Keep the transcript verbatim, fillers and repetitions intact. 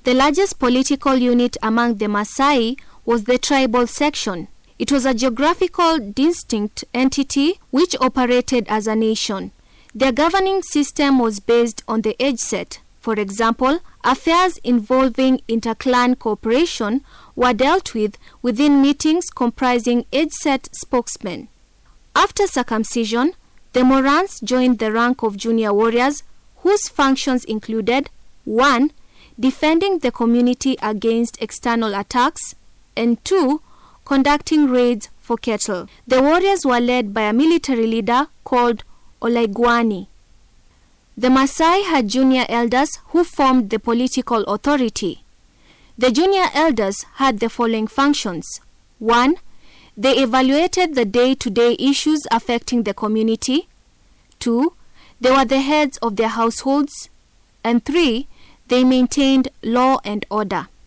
The largest political unit among the Maasai was the tribal section. It was a geographical distinct entity which operated as a nation. Their governing system was based on the age set. For example, affairs involving inter-clan cooperation were dealt with within meetings comprising age-set spokesmen. After circumcision, the Morans joined the rank of junior warriors whose functions included one. Defending the community against external attacks, and two. Conducting raids for cattle. The warriors were led by a military leader called Olaiguani. The Maasai had junior elders who formed the political authority. The junior elders had the following functions. one. They evaluated the day-to-day issues affecting the community. two. They were the heads of their households. And three. They maintained law and order.